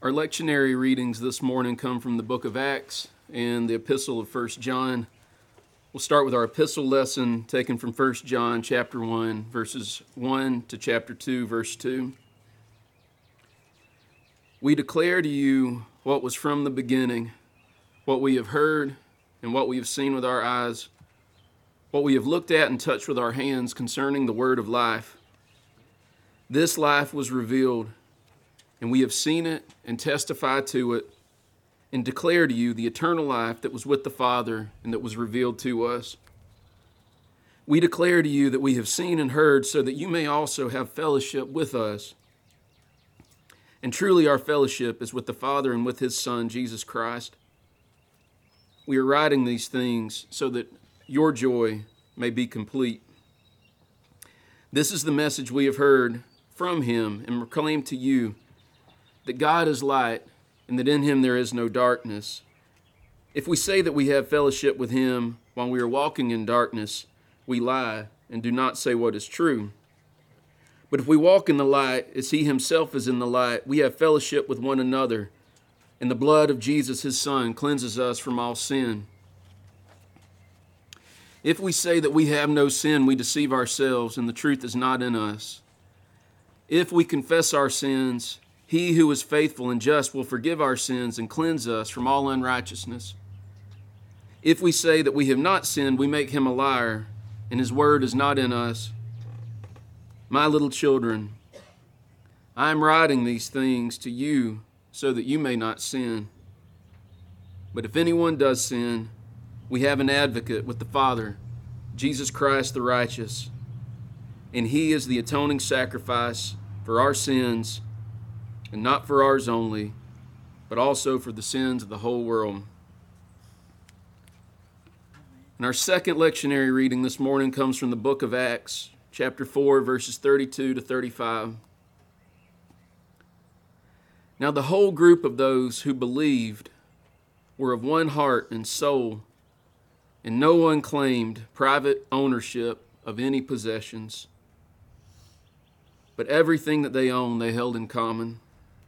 Our lectionary readings this morning come from the book of Acts and the epistle of 1 John. We'll start with our epistle lesson taken from 1 John chapter 1, verses 1 to chapter 2, verse 2. We declare to you what was from the beginning, what we have heard and what we have seen with our eyes, what we have looked at and touched with our hands concerning the word of life. This life was revealed, and we have seen it and testify to it and declare to you the eternal life that was with the Father and that was revealed to us. We declare to you that we have seen and heard so that you may also have fellowship with us. And truly our fellowship is with the Father and with his Son, Jesus Christ. We are writing these things so that your joy may be complete. This is the message we have heard from him and proclaim to you, that God is light, and that in him there is no darkness. If we say that we have fellowship with him while we are walking in darkness, we lie and do not say what is true. But if we walk in the light, as he himself is in the light, we have fellowship with one another, and the blood of Jesus his Son cleanses us from all sin. If we say that we have no sin, we deceive ourselves, and the truth is not in us. If we confess our sins, he who is faithful and just will forgive our sins and cleanse us from all unrighteousness. If we say that we have not sinned, we make him a liar, and his word is not in us. My little children, I am writing these things to you so that you may not sin. But if anyone does sin, we have an advocate with the Father, Jesus Christ the righteous, and he is the atoning sacrifice for our sins, and not for ours only, but also for the sins of the whole world. And our second lectionary reading this morning comes from the book of Acts, chapter 4, verses 32 to 35. Now the whole group of those who believed were of one heart and soul, and no one claimed private ownership of any possessions, but everything that they owned they held in common.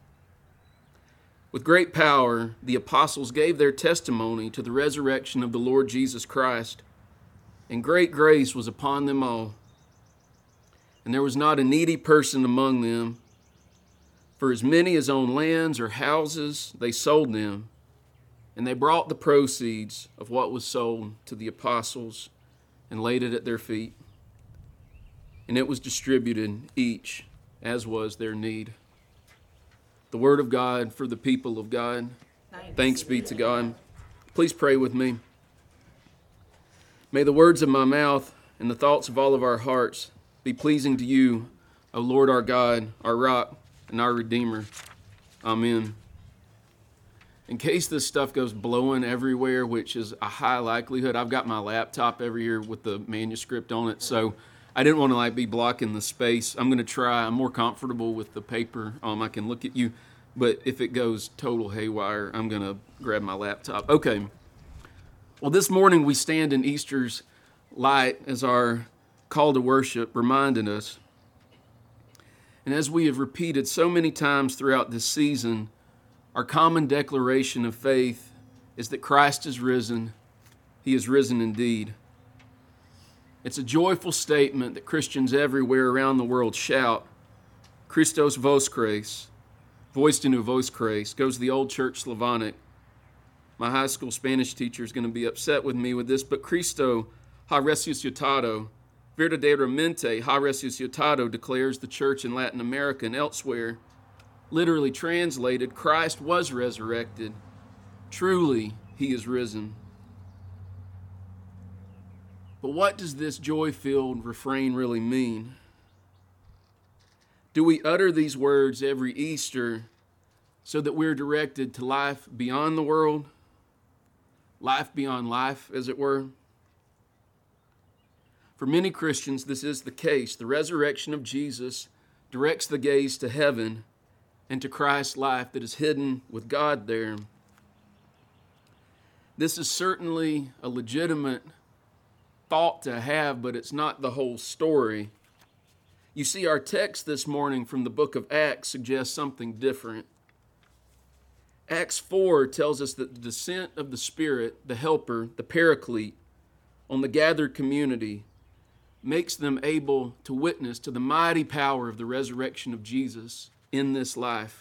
With great power, the apostles gave their testimony to the resurrection of the Lord Jesus Christ, and great grace was upon them all. And there was not a needy person among them, for as many as owned lands or houses, they sold them, and they brought the proceeds of what was sold to the apostles and laid it at their feet. And it was distributed each as was their need. The word of God for the people of God. Thanks be to God. Please pray with me. May the words of my mouth and the thoughts of all of our hearts be pleasing to you, O Lord our God, our rock and our Redeemer. Amen. In case this stuff goes blowing everywhere, which is a high likelihood, I've got my laptop over here with the manuscript on it, so I didn't want to be blocking the space. I'm going to try. I'm more comfortable with the paper. I can look at you. But if it goes total haywire, I'm going to grab my laptop. Okay. Well, this morning we stand in Easter's light as our call to worship reminded us. And as we have repeated so many times throughout this season, our common declaration of faith is that Christ is risen. He is risen indeed. It's a joyful statement that Christians everywhere around the world shout, Christos voskres, voistinu voskres, goes the old church Slavonic. My high school Spanish teacher is going to be upset with me with this, but Cristo ha resucitado, verdaderamente ha resucitado, declares the church in Latin America and elsewhere. Literally translated, Christ was resurrected. Truly, he is risen. But what does this joy-filled refrain really mean? Do we utter these words every Easter so that we're directed to life beyond the world? Life beyond life, as it were? For many Christians, this is the case. The resurrection of Jesus directs the gaze to heaven and to Christ's life that is hidden with God there. This is certainly a legitimate thought to have, but it's not the whole story. You see, our text this morning from the book of Acts suggests something different. Acts 4 tells us that the descent of the Spirit, the Helper, the Paraclete, on the gathered community makes them able to witness to the mighty power of the resurrection of Jesus in this life.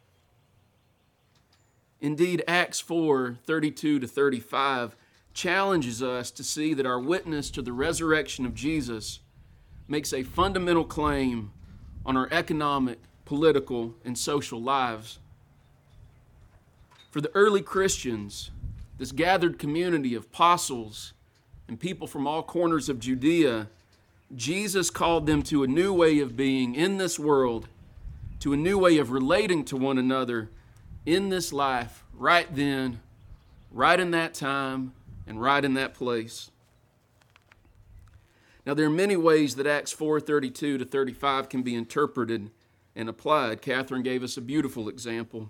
Indeed, Acts 4:32-35 challenges us to see that our witness to the resurrection of Jesus makes a fundamental claim on our economic, political, and social lives. For the early Christians, this gathered community of apostles and people from all corners of Judea, Jesus called them to a new way of being in this world, to a new way of relating to one another in this life, right then, right in that time, and right in that place. Now, there are many ways that Acts 4:32-35 can be interpreted and applied. Catherine gave us a beautiful example.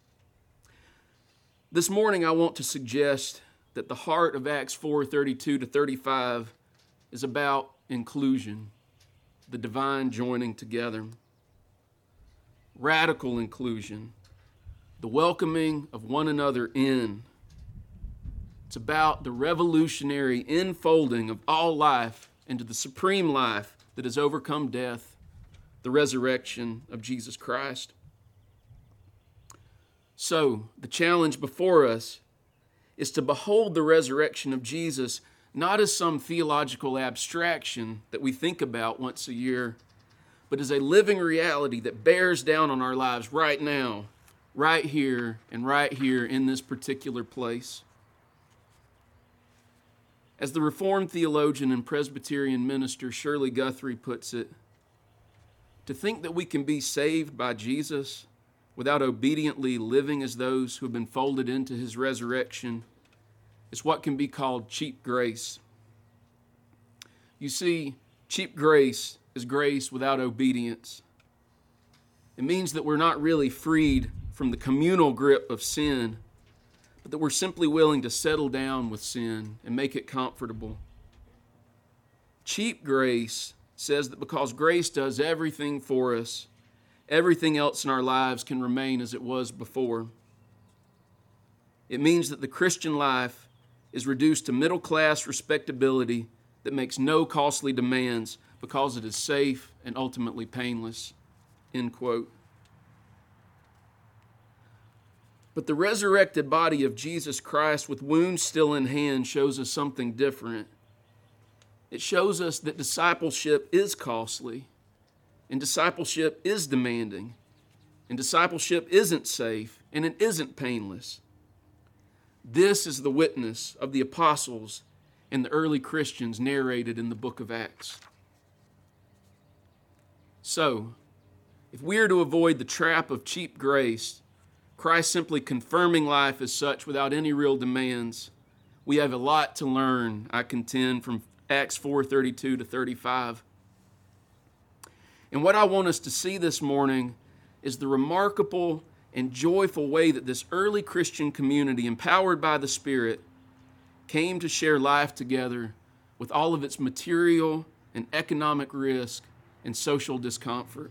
This morning, I want to suggest that the heart of Acts 4:32-35 is about inclusion, the divine joining together. Radical inclusion, the welcoming of one another in. It's about the revolutionary enfolding of all life into the supreme life that has overcome death, the resurrection of Jesus Christ. So, the challenge before us is to behold the resurrection of Jesus not as some theological abstraction that we think about once a year, but as a living reality that bears down on our lives right now, right here in this particular place. As the Reformed theologian and Presbyterian minister Shirley Guthrie puts it, to think that we can be saved by Jesus without obediently living as those who have been folded into his resurrection is what can be called cheap grace. You see, cheap grace is grace without obedience. It means that we're not really freed from the communal grip of sin, but that we're simply willing to settle down with sin and make it comfortable. Cheap grace says that because grace does everything for us, everything else in our lives can remain as it was before. It means that the Christian life is reduced to middle-class respectability that makes no costly demands because it is safe and ultimately painless. End quote. But the resurrected body of Jesus Christ with wounds still in hand shows us something different. It shows us that discipleship is costly, and discipleship is demanding, and discipleship isn't safe, and it isn't painless. This is the witness of the apostles and the early Christians narrated in the book of Acts. So, if we are to avoid the trap of cheap grace, Christ simply confirming life as such without any real demands, we have a lot to learn, I contend, from Acts 4:32-35. And what I want us to see this morning is the remarkable and joyful way that this early Christian community, empowered by the Spirit, came to share life together with all of its material and economic risk and social discomfort.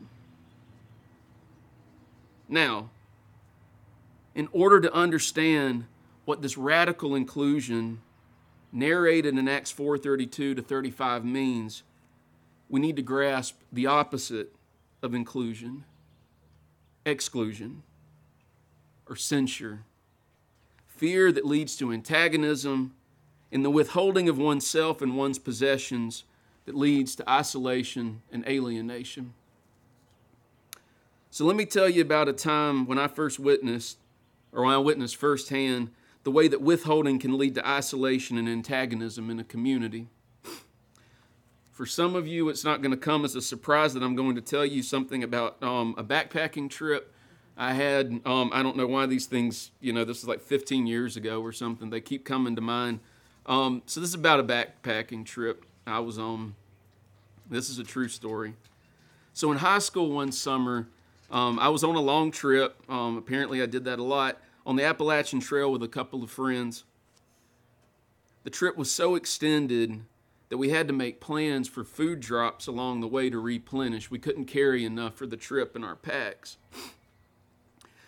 Now, in order to understand what this radical inclusion narrated in Acts 4:32-35 means, we need to grasp the opposite of inclusion: exclusion or censure, fear that leads to antagonism, and the withholding of oneself and one's possessions that leads to isolation and alienation. So let me tell you about a time when I witnessed firsthand the way that withholding can lead to isolation and antagonism in a community. For some of you, it's not going to come as a surprise that I'm going to tell you something about a backpacking trip I had. I don't know why these things, this is like 15 years ago or something. They keep coming to mind. So this is about a backpacking trip I was on. This is a true story. So in high school one summer, I was on a long trip. Apparently I did that a lot, on the Appalachian Trail with a couple of friends. The trip was so extended that we had to make plans for food drops along the way to replenish. We couldn't carry enough for the trip in our packs.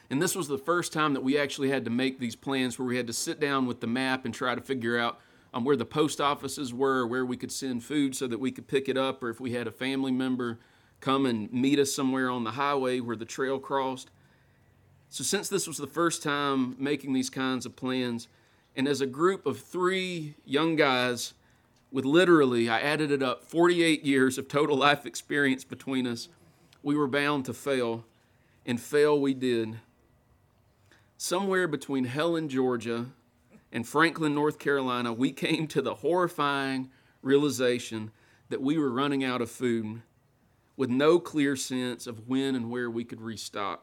And this was the first time that we actually had to make these plans where we had to sit down with the map and try to figure out where the post offices were, where we could send food so that we could pick it up, or if we had a family member come and meet us somewhere on the highway where the trail crossed. So since this was the first time making these kinds of plans, and as a group of 3 young guys with literally, I added it up, 48 years of total life experience between us, we were bound to fail, and fail we did. Somewhere between Helen, Georgia, and Franklin, North Carolina, we came to the horrifying realization that we were running out of food with no clear sense of when and where we could restock.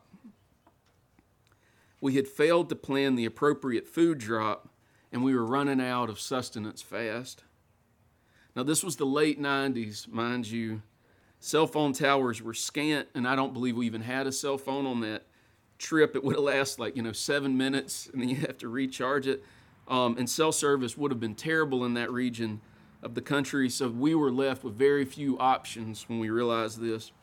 We had failed to plan the appropriate food drop, and we were running out of sustenance fast. Now, this was the late 90s, mind you. Cell phone towers were scant, and I don't believe we even had a cell phone on that trip. It would have lasted 7 minutes, and then you have to recharge it. And cell service would have been terrible in that region of the country, so we were left with very few options when we realized this.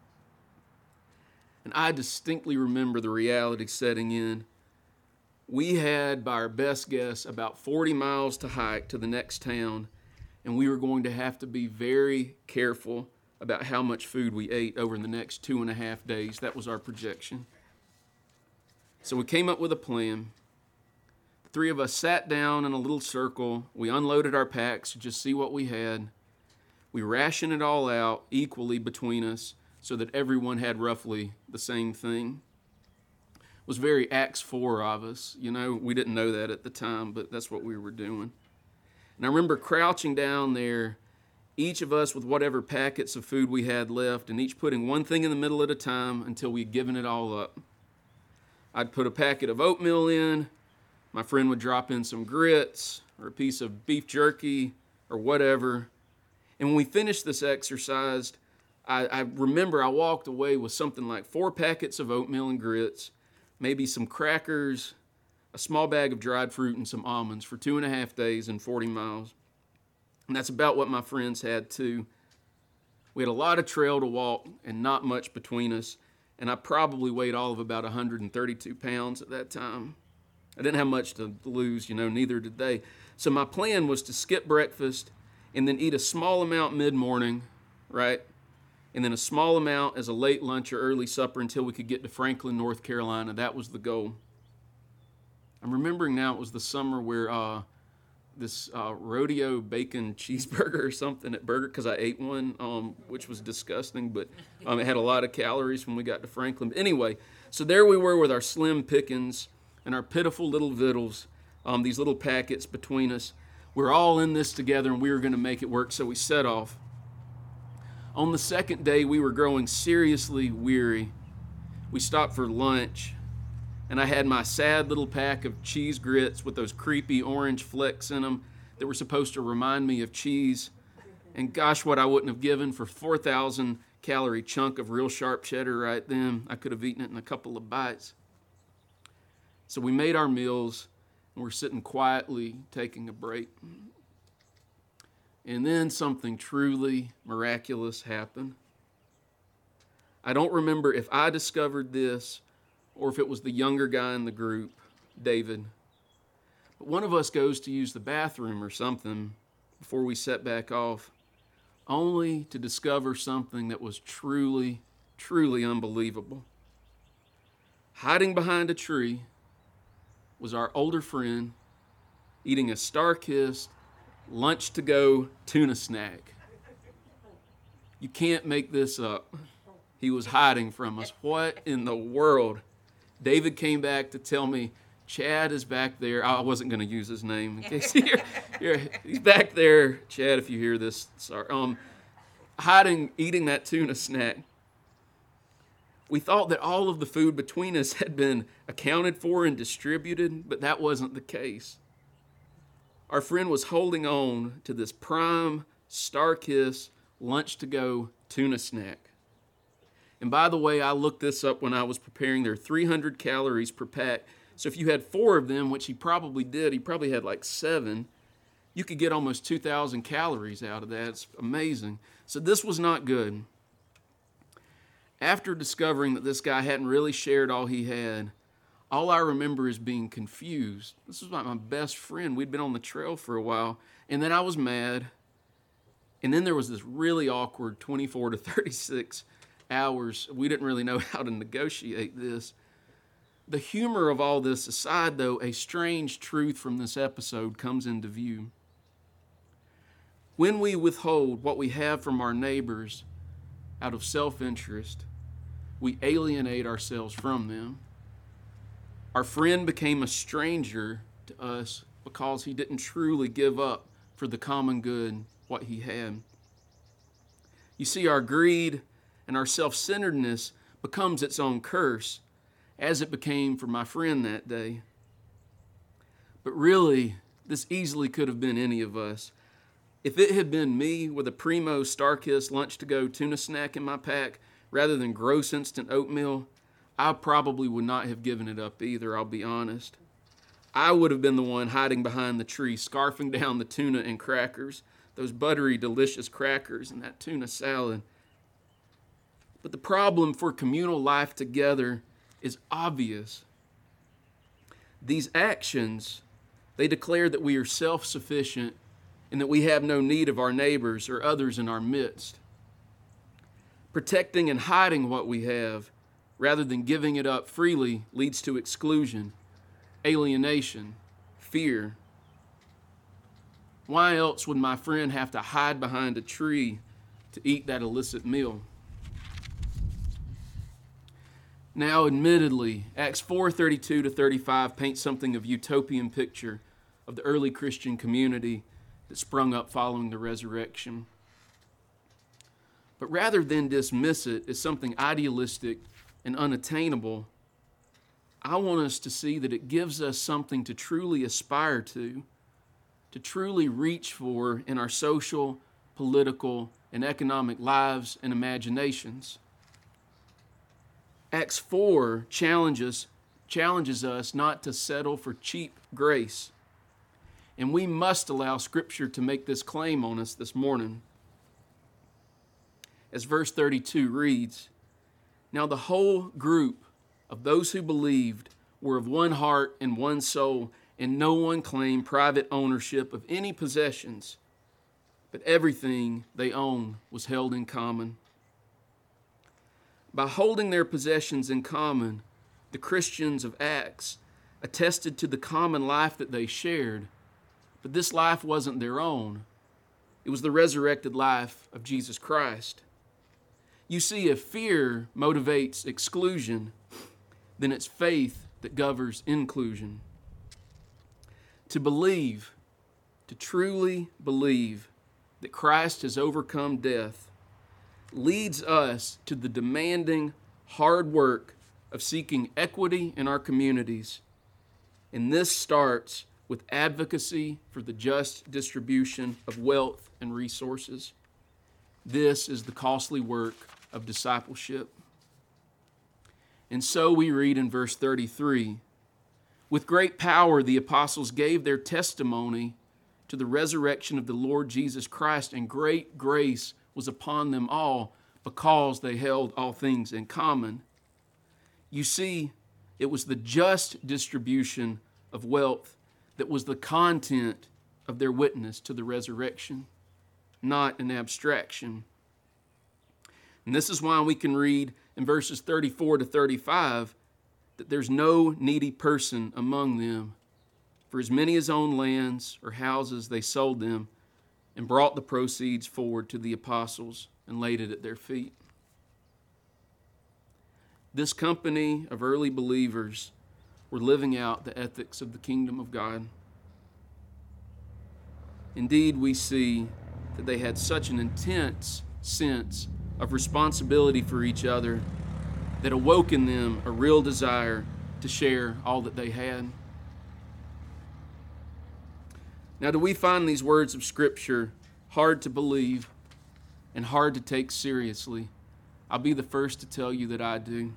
And I distinctly remember the reality setting in. We had, by our best guess, about 40 miles to hike to the next town, and we were going to have to be very careful about how much food we ate over the next 2.5 days. That was our projection. So we came up with a plan. The 3 of us sat down in a little circle. We unloaded our packs to just see what we had. We rationed it all out equally between us so that everyone had roughly the same thing. It was very Acts 4 of us. We didn't know that at the time, but that's what we were doing. And I remember crouching down there, each of us with whatever packets of food we had left, and each putting one thing in the middle at a time until we'd given it all up. I'd put a packet of oatmeal in. My friend would drop in some grits or a piece of beef jerky or whatever. And when we finished this exercise, I remember I walked away with something like 4 packets of oatmeal and grits, maybe some crackers, a small bag of dried fruit, and some almonds for 2.5 days and 40 miles. And that's about what my friends had too. We had a lot of trail to walk and not much between us. And I probably weighed all of about 132 pounds at that time. I didn't have much to lose, neither did they. So my plan was to skip breakfast and then eat a small amount mid-morning, right? And then a small amount as a late lunch or early supper until we could get to Franklin, North Carolina. That was the goal. I'm remembering now it was the summer where this rodeo bacon cheeseburger or something at Burger, because I ate one, which was disgusting, but it had a lot of calories when we got to Franklin. But anyway, so there we were with our slim pickings and our pitiful little victuals, these little packets between us. We're all in this together, and we were going to make it work, so we set off. On the second day, we were growing seriously weary. We stopped for lunch, and I had my sad little pack of cheese grits with those creepy orange flecks in them that were supposed to remind me of cheese. And gosh, what I wouldn't have given for 4,000 calorie chunk of real sharp cheddar right then. I could have eaten it in a couple of bites. So we made our meals, and we're sitting quietly taking a break. And then something truly miraculous happened. I don't remember if I discovered this or if it was the younger guy in the group, David. But one of us goes to use the bathroom or something before we set back off, only to discover something that was truly, truly unbelievable. Hiding behind a tree was our older friend eating a star-kissed, lunch-to-go tuna snack. You can't make this up. He was hiding from us. What in the world? David came back to tell me, Chad is back there. I wasn't going to use his name in case he's back there. Chad, if you hear this, sorry. Hiding, eating that tuna snack. We thought that all of the food between us had been accounted for and distributed, but that wasn't the case. Our friend was holding on to this prime, star-kiss, lunch-to-go tuna snack. And by the way, I looked this up when I was preparing. There are 300 calories per pack. So if you had 4 of them, which he probably did, he probably had like 7, you could get almost 2,000 calories out of that. It's amazing. So this was not good. After discovering that this guy hadn't really shared all he had, All I remember is being confused. This was my best friend. We'd been on the trail for a while, and then I was mad. And then there was this really awkward 24 to 36 hours. We didn't really know how to negotiate this. The humor of all this aside, though, a strange truth from this episode comes into view. When we withhold what we have from our neighbors out of self-interest, we alienate ourselves from them. Our friend became a stranger to us because he didn't truly give up for the common good what he had. You see, our greed and our self-centeredness becomes its own curse, as it became for my friend that day. But really, this easily could have been any of us. If it had been me with a Primo Starkist lunch-to-go tuna snack in my pack rather than gross instant oatmeal, I probably would not have given it up either, I'll be honest. I would have been the one hiding behind the tree, scarfing down the tuna and crackers, those buttery, delicious crackers and that tuna salad. But the problem for communal life together is obvious. These actions, they declare that we are self-sufficient and that we have no need of our neighbors or others in our midst. Protecting and hiding what we have rather than giving it up freely leads to exclusion, alienation, fear. Why else would my friend have to hide behind a tree to eat that illicit meal? Now, admittedly, Acts 4:32 to 35 paints something of a utopian picture of the early Christian community that sprung up following the resurrection. But rather than dismiss it as something idealistic and unattainable, I want us to see that it gives us something to truly aspire to truly reach for in our social, political, and economic lives and imaginations. Acts 4 challenges us not to settle for cheap grace. And we must allow Scripture to make this claim on us this morning. As verse 32 reads, "Now the whole group of those who believed were of one heart and one soul, and no one claimed private ownership of any possessions, but everything they owned was held in common." By holding their possessions in common, the Christians of Acts attested to the common life that they shared, but this life wasn't their own. It was the resurrected life of Jesus Christ. You see, if fear motivates exclusion, then it's faith that governs inclusion. To believe, to truly believe that Christ has overcome death, leads us to the demanding hard work of seeking equity in our communities. And this starts with advocacy for the just distribution of wealth and resources. This is the costly work of discipleship. And so we read in verse 33, "With great power the apostles gave their testimony to the resurrection of the Lord Jesus Christ, and great grace was upon them all because they held all things in common." You see, it was the just distribution of wealth that was the content of their witness to the resurrection, not an abstraction. And this is why we can read in verses 34 to 35 that there's no needy person among them. For as many as owned lands or houses, they sold them and brought the proceeds forward to the apostles and laid it at their feet. This company of early believers were living out the ethics of the kingdom of God. Indeed, we see that they had such an intense sense of responsibility for each other that awoke in them a real desire to share all that they had. Now, do we find these words of Scripture hard to believe and hard to take seriously? I'll be the first to tell you that I do.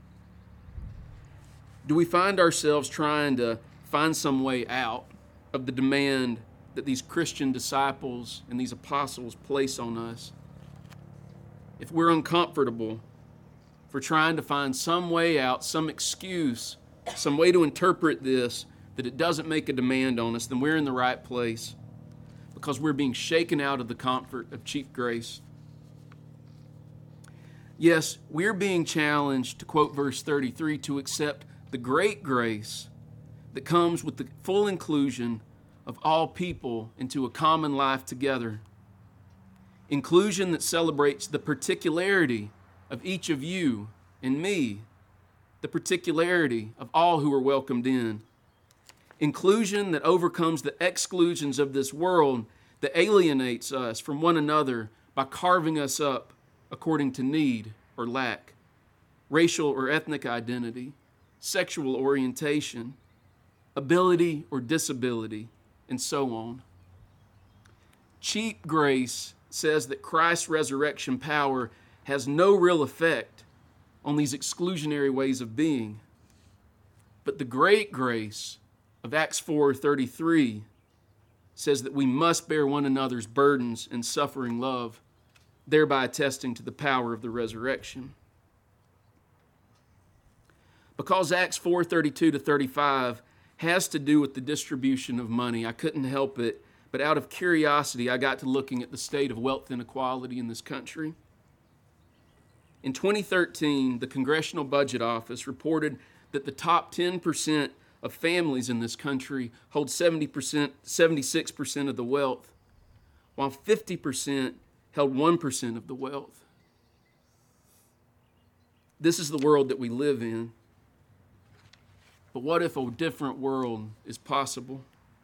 Do we find ourselves trying to find some way out of the demand that these Christian disciples and these apostles place on us? If we're uncomfortable for trying to find some way out, some excuse some way to interpret this that it doesn't make a demand on us, then we're in the right place, because we're being shaken out of the comfort of cheap grace. Yes, we're being challenged, to quote verse 33, to accept the great grace that comes with the full inclusion of all people into a common life together. Inclusion that celebrates the particularity of each of you and me, the particularity of all who are welcomed in. Inclusion that overcomes the exclusions of this world that alienates us from one another by carving us up according to need or lack, racial or ethnic identity, sexual orientation, ability or disability, and so on. Cheap grace says that Christ's resurrection power has no real effect on these exclusionary ways of being. But the great grace of Acts 4:33 says that we must bear one another's burdens in suffering love, thereby attesting to the power of the resurrection. Because Acts 4:32 to 35 has to do with the distribution of money, I couldn't help it, but out of curiosity, I got to looking at the state of wealth inequality in this country. In 2013, the Congressional Budget Office reported that the top 10% of families in this country hold 76% of the wealth, while 50% held 1% of the wealth. This is the world that we live in. But what if a different world is possible?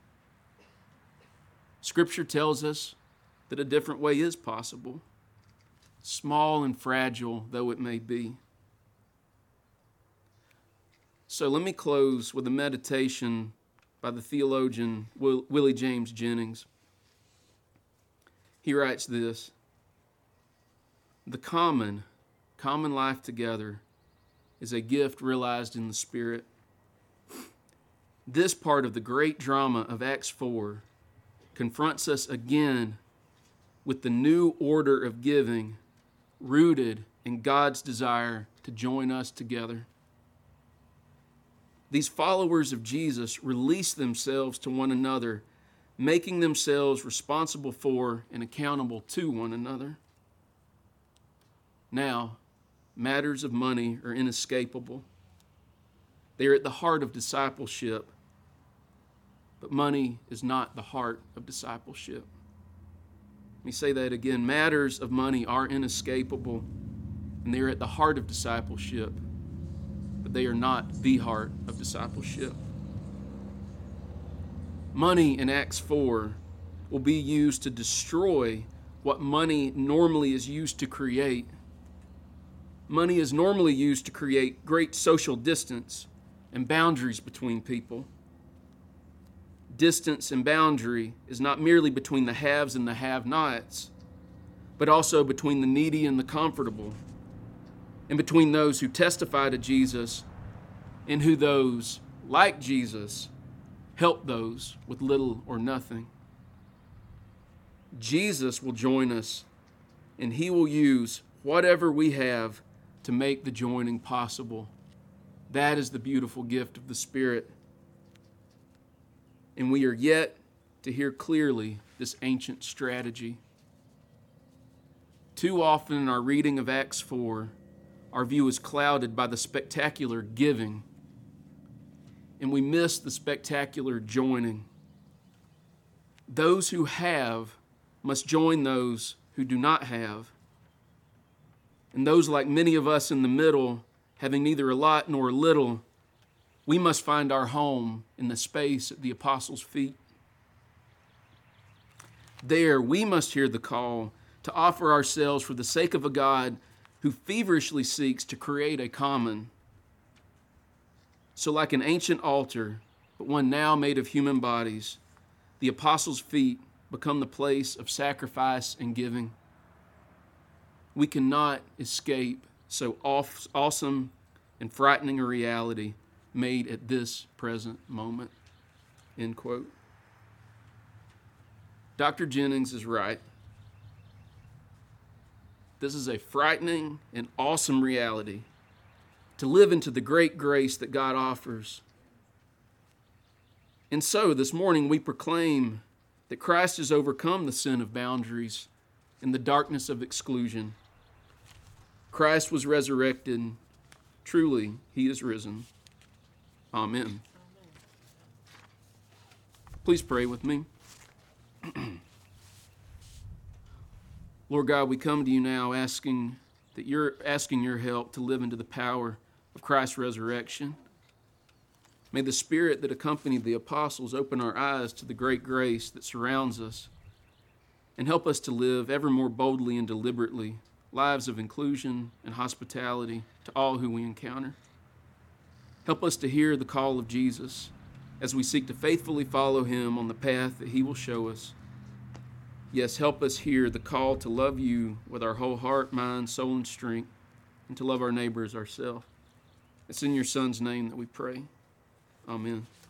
Scripture tells us that a different way is possible, small and fragile though it may be. So let me close with a meditation by the theologian Willie James Jennings. He writes this: the common life together is a gift realized in the Spirit. This part of the great drama of Acts 4 confronts us again with the new order of giving rooted in God's desire to join us together. These followers of Jesus release themselves to one another, making themselves responsible for and accountable to one another. Now, matters of money are inescapable. They are at the heart of discipleship, but money is not the heart of discipleship. Let me say that again. Matters of money are inescapable, and they are at the heart of discipleship, but they are not the heart of discipleship. Money in Acts 4 will be used to destroy what money normally is used to create. Money is normally used to create great social distance and boundaries between people. Distance and boundary is not merely between the haves and the have-nots, but also between the needy and the comfortable, and between those who testify to Jesus and who those, like Jesus, help those with little or nothing. Jesus will join us, and he will use whatever we have to make the joining possible. That is the beautiful gift of the Spirit. And we are yet to hear clearly this ancient strategy. Too often in our reading of Acts 4, our view is clouded by the spectacular giving, and we miss the spectacular joining. Those who have must join those who do not have. And those, like many of us in the middle, having neither a lot nor a little, we must find our home in the space at the apostles' feet. There, we must hear the call to offer ourselves for the sake of a God who feverishly seeks to create a common. So like an ancient altar, but one now made of human bodies, the apostles' feet become the place of sacrifice and giving. We cannot escape so awesome and frightening a reality made at this present moment. End quote. Dr. Jennings is right. This is a frightening and awesome reality to to live into the great grace that God offers. And so this morning we proclaim that Christ has overcome the sin of boundaries and the darkness of exclusion. Christ was resurrected. Truly, he is risen. Amen. Please pray with me. Lord God, we come to you now asking your help to live into the power of Christ's resurrection. May the Spirit that accompanied the apostles open our eyes to the great grace that surrounds us and help us to live ever more boldly and deliberately lives of inclusion and hospitality to all who we encounter. Help us to hear the call of Jesus as we seek to faithfully follow him on the path that he will show us. Yes, help us hear the call to love you with our whole heart, mind, soul, and strength, and to love our neighbor as ourselves. It's in your Son's name that we pray. Amen.